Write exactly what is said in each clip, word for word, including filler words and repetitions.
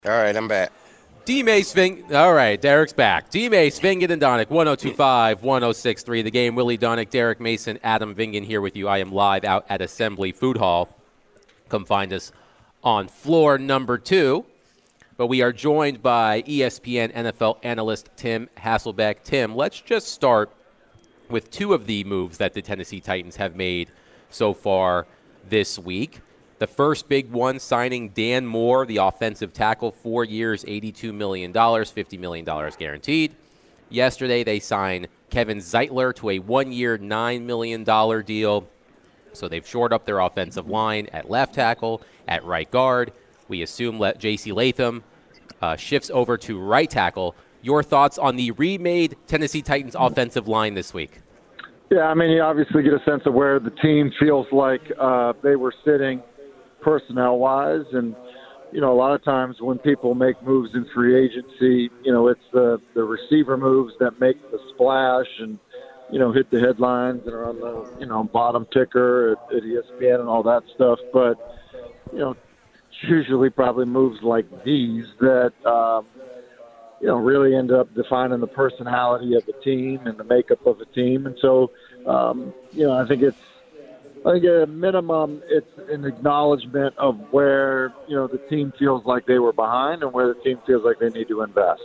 All right, I'm back. D-Mace Ving. All right, Derek's back. D-Mace, Vingen, and Donick, one oh two five, one oh six three. The game, Willie Donick, Derek Mason, Adam Vingen here with you. I am live out at Assembly Food Hall. Come find us on floor number two. But we are joined by E S P N N F L analyst Tim Hasselbeck. Tim, let's just start with two of the moves that the Tennessee Titans have made so far this week. The first big one, signing Dan Moore, the offensive tackle, four years, eighty-two million dollars, fifty million dollars guaranteed. Yesterday, they signed Kevin Zeitler to a one-year, nine million dollars deal. So they've shored up their offensive line at left tackle, at right guard. We assume J C Latham uh, shifts over to right tackle. Your thoughts on the remade Tennessee Titans offensive line this week? Yeah, I mean, you obviously get a sense of where the team feels like uh, they were sitting personnel-wise. And, you know, a lot of times when people make moves in free agency, you know, it's the, the receiver moves that make the splash and, you know, hit the headlines and are on the, you know, bottom ticker at, at E S P N and all that stuff. But, you know, it's usually probably moves like these that, um, you know, really end up defining the personality of the team and the makeup of a team. And so, um, you know, I think it's, I think at a minimum, it's an acknowledgement of where, you know, the team feels like they were behind and where the team feels like they need to invest.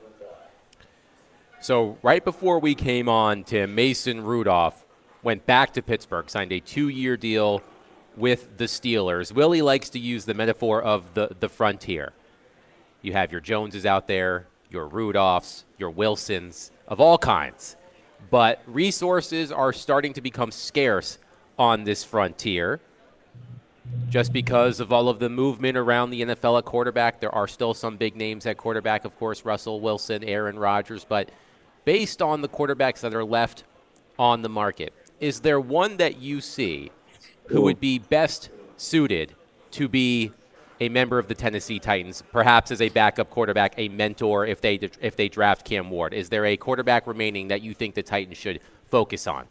So right before we came on, Tim, Mason Rudolph went back to Pittsburgh, signed a two-year deal with the Steelers. Willie likes to use the metaphor of the, the frontier. You have your Joneses out there, your Rudolphs, your Wilsons, of all kinds. But resources are starting to become scarce on this frontier. Just because of all of the movement around the N F L at quarterback, there are still some big names at quarterback, of course, Russell Wilson, Aaron Rodgers. But based on the quarterbacks that are left on the market, is there one that you see who would be best suited to be a member of the Tennessee Titans, perhaps as a backup quarterback, a mentor if they if they draft Cam Ward? Is there a quarterback remaining that you think the Titans should focus on?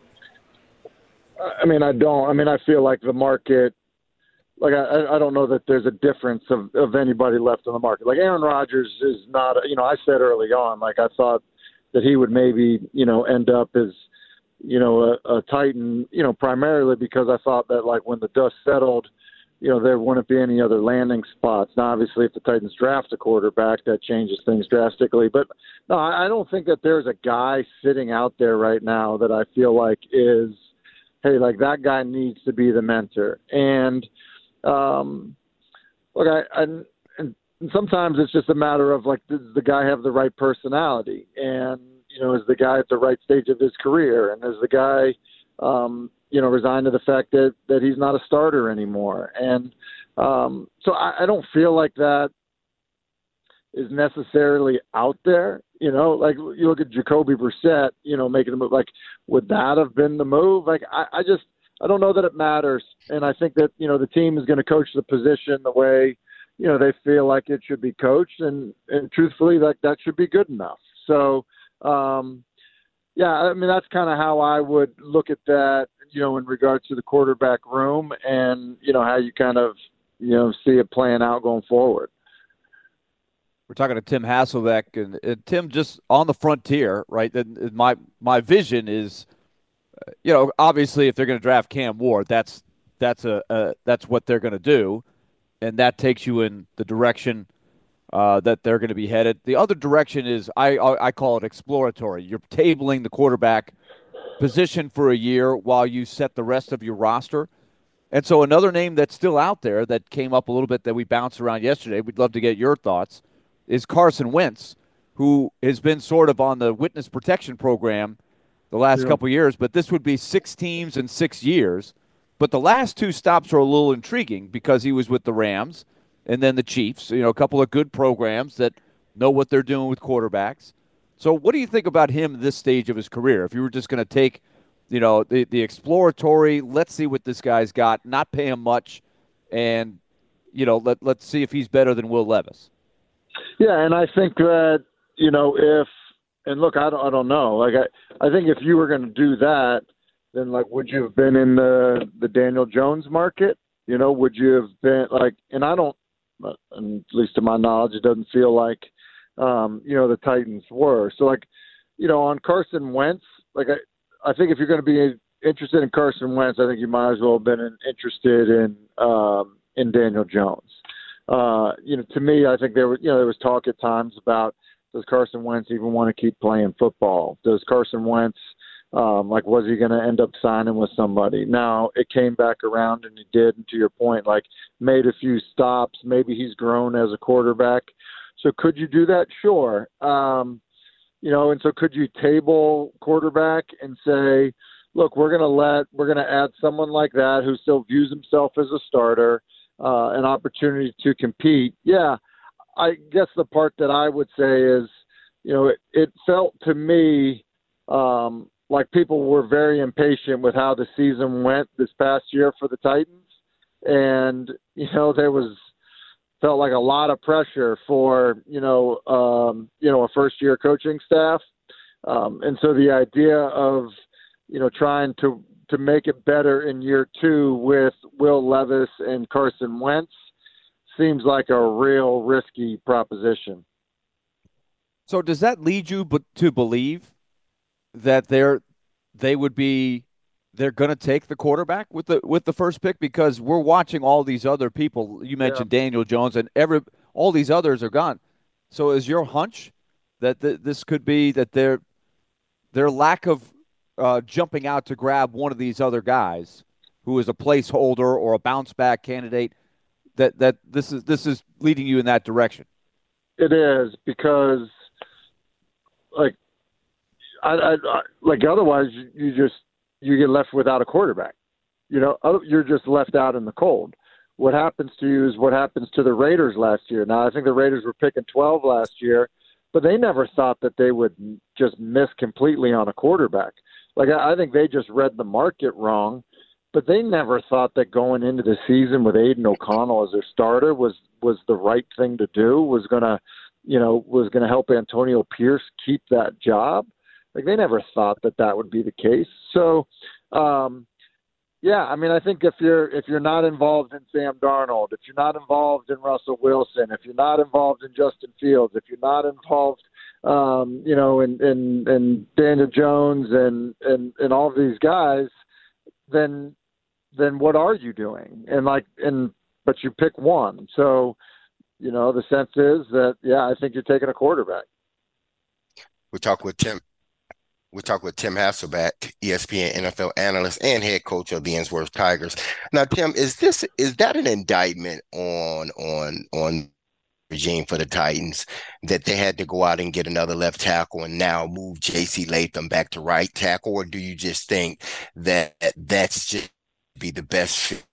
I mean, I don't. I mean, I feel like the market, like, I, I don't know that there's a difference of, of anybody left on the market. Like, Aaron Rodgers is not, you know, I said early on, like, I thought that he would maybe, you know, end up as, you know, a, a Titan, you know, primarily because I thought that, like, when the dust settled, you know, there wouldn't be any other landing spots. Now, obviously, if the Titans draft a quarterback, that changes things drastically. But, no, I, I don't think that there's a guy sitting out there right now that I feel like is, hey, like, that guy needs to be the mentor. And, um, look, I, I and sometimes it's just a matter of, like, does the guy have the right personality? And, you know, is the guy at the right stage of his career? And is the guy, um, you know, resigned to the fact that, that he's not a starter anymore? And um, so I, I don't feel like that is necessarily out there. You know, like, you look at Jacoby Brissett, you know, making the move. Like, would that have been the move? Like, I, I just, I don't know that it matters. And I think that, you know, the team is going to coach the position the way, you know, they feel like it should be coached. And, and truthfully, like, that should be good enough. So, um, yeah, I mean, that's kind of how I would look at that, you know, in regards to the quarterback room and, you know, how you kind of, you know, see it playing out going forward. We're talking to Tim Hasselbeck, and, and Tim, just on the frontier, right? And my my vision is, uh, you know, obviously if they're going to draft Cam Ward, that's that's a, a that's what they're going to do, and that takes you in the direction uh, that they're going to be headed. The other direction is I I call it exploratory. You're tabling the quarterback position for a year while you set the rest of your roster. And so another name that's still out there that came up a little bit that we bounced around yesterday, we'd love to get your thoughts, is Carson Wentz, who has been sort of on the witness protection program the last Yeah. couple of years, but this would be six teams in six years. But the last two stops are a little intriguing because he was with the Rams and then the Chiefs, you know, a couple of good programs that know what they're doing with quarterbacks. So what do you think about him at this stage of his career? If you were just going to take, you know, the, the exploratory, let's see what this guy's got, not pay him much, and, you know, let, let's see if he's better than Will Levis. Yeah, and I think that, you know, if and look, I don't, I don't know. Like, I, I think if you were going to do that, then, like, would you have been in the the Daniel Jones market? You know, would you have been like? And I don't but, and at least to my knowledge, it doesn't feel like, um, you know, the Titans were. So, like, you know, on Carson Wentz, like, I, I think if you're going to be interested in Carson Wentz, I think you might as well have been in, interested in um, in Daniel Jones. Uh, you know, to me, I think there was, you know, there was talk at times about, does Carson Wentz even want to keep playing football? Does Carson Wentz, um, like, was he going to end up signing with somebody? Now, it came back around, and he did, and to your point, like, made a few stops. Maybe he's grown as a quarterback. So could you do that? Sure. Um, you know, and so could you table quarterback and say, look, we're going to let, we're going to add someone like that who still views himself as a starter, uh, an opportunity to compete? Yeah. I guess the part that I would say is, you know, it, it felt to me um, like people were very impatient with how the season went this past year for the Titans. And, you know, there was, felt like a lot of pressure for, you know, um, you know, a first year coaching staff. Um, and so the idea of, you know, trying to, to make it better in year two with Will Levis and Carson Wentz seems like a real risky proposition. So does that lead you b- to believe that they're they would be they're going to take the quarterback with the with the first pick? Because we're watching all these other people. You mentioned yeah. Daniel Jones, and every all these others are gone. So is your hunch that th- this could be that their their lack of uh, jumping out to grab one of these other guys who is a placeholder or a bounce back candidate, that that this is this is leading you in that direction? It is, because like I, I, I like otherwise you just you get left without a quarterback. You know, you're just left out in the cold. What happens to you is what happens to the Raiders last year. Now, I think the Raiders were picking twelve last year, but they never thought that they would just miss completely on a quarterback. Like, I, I think they just read the market wrong. But they never thought that going into the season with Aiden O'Connell as their starter was, was the right thing to do, was going to, you know, was going to help Antonio Pierce keep that job. Like, they never thought that that would be the case. So, um, yeah, I mean, I think if you're, if you're not involved in Sam Darnold, if you're not involved in Russell Wilson, if you're not involved in Justin Fields, if you're not involved, um, you know, in, in, in Daniel Jones and, and, and all of these guys, then, then what are you doing? And like, and, but you pick one. So, you know, the sense is that, yeah, I think you're taking a quarterback. We talk with Tim. We talk with Tim Hasselbeck, E S P N N F L analyst and head coach of the Ensworth Tigers. Now, Tim, is this, is that an indictment on, on, on regime for the Titans that they had to go out and get another left tackle and now move J C Latham back to right tackle? Or do you just think that that's just be the best fit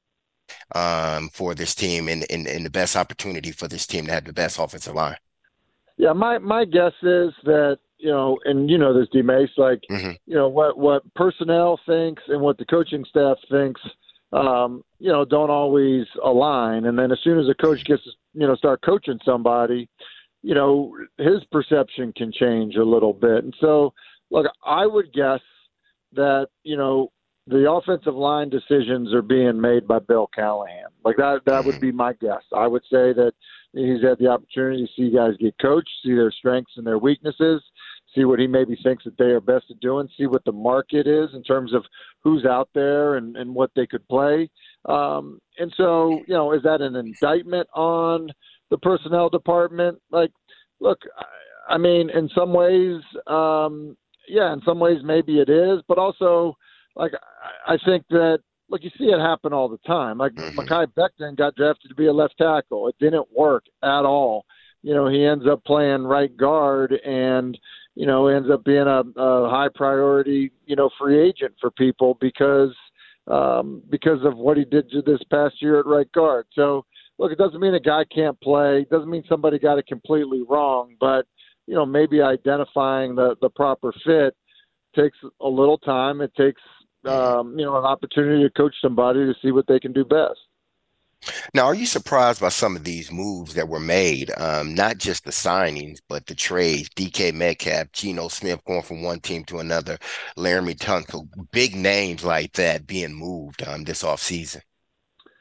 um, for this team and, and, and the best opportunity for this team to have the best offensive line? Yeah, my, my guess is that, you know, and you know this, D-Mace, like, mm-hmm. you know, what, what personnel thinks and what the coaching staff thinks, um, you know, don't always align. And then as soon as a coach gets, you know, start coaching somebody, you know, his perception can change a little bit. And so, look, I would guess that, you know, the offensive line decisions are being made by Bill Callahan. Like that, that would be my guess. I would say that he's had the opportunity to see guys get coached, see their strengths and their weaknesses, see what he maybe thinks that they are best at doing, see what the market is in terms of who's out there and, and what they could play. Um, and so, you know, is that an indictment on the personnel department? Like, look, I, I mean, in some ways, um, yeah, in some ways maybe it is, but also, like, I think that, look, you see it happen all the time. Like, mm-hmm. Mekhi Becton got drafted to be a left tackle. It didn't work at all. You know, he ends up playing right guard and, you know, ends up being a, a high priority, you know, free agent for people because um, because of what he did this past year at right guard. So, look, it doesn't mean a guy can't play. It doesn't mean somebody got it completely wrong. But, you know, maybe identifying the, the proper fit takes a little time. It takes, um, you know, an opportunity to coach somebody to see what they can do best. Now, are you surprised by some of these moves that were made? Um, not just the signings, but the trades. D K Metcalf, Geno Smith going from one team to another, Laramie Tunsil, big names like that being moved um, this offseason.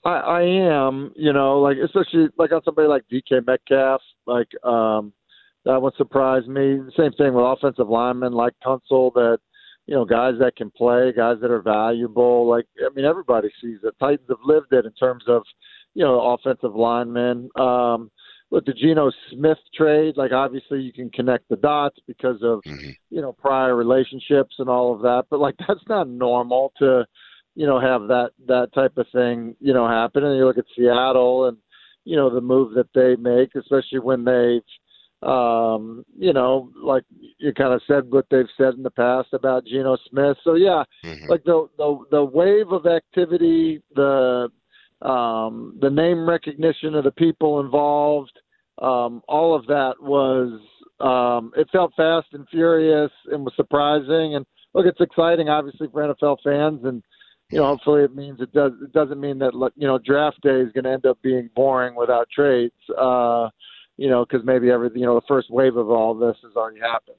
I, I am, you know, like especially like on somebody like D K Metcalf, like um, that would surprise me. Same thing with offensive linemen like Tunsil, that you know, guys that can play, guys that are valuable. Like I mean, everybody sees it. Titans have lived it in terms of you know offensive linemen. Um, with the Geno Smith trade, like obviously you can connect the dots because of Mm-hmm. you know prior relationships and all of that, but like that's not normal to you know, have that, that type of thing, you know, happen. And you look at Seattle and, you know, the move that they make, especially when they've, um, you know, like you kind of said what they've said in the past about Geno Smith. So, yeah, Mm-hmm. like the, the, the wave of activity, the, um, the name recognition of the people involved, um, all of that was, um, it felt fast and furious and was surprising. And look, it's exciting, obviously, for N F L fans. And, you know, hopefully it means it does. It doesn't mean that you know draft day is going to end up being boring without trades. Uh, you know, because maybe every you know the first wave of all this has already happened.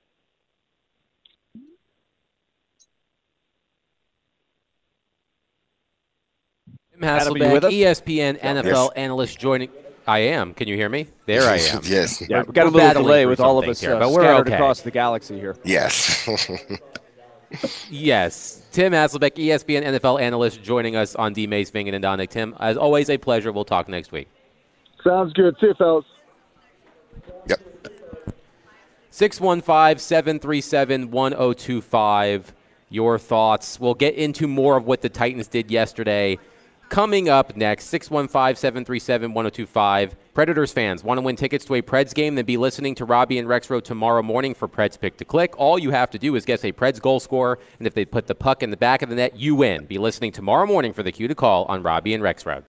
Tim Adam, are you with Hasselbeck, us? E S P N N F L Yes. analyst, joining. I am. Can you hear me? There I am. Yes. Yeah, We're- we've got a we're little battling delay through with some all of things us here, uh, but we're scattered okay. across the galaxy here. Yes. Yes. Tim Hasselbeck, E S P N N F L analyst, joining us on D. Mace, Vingen, and Donick. Tim, as always, a pleasure. We'll talk next week. Sounds good. See you, fellas. Yep. six one five, seven three seven, one zero two five. Your thoughts. We'll get into more of what the Titans did yesterday. Coming up next, six one five, seven three seven, one zero two five. Predators fans want to win tickets to a Preds game, then be listening to Robbie and Rexroad tomorrow morning for Preds Pick to Click. All you have to do is guess a Preds goal scorer, and if they put the puck in the back of the net, you win. Be listening tomorrow morning for the cue to call on Robbie and Rexroad.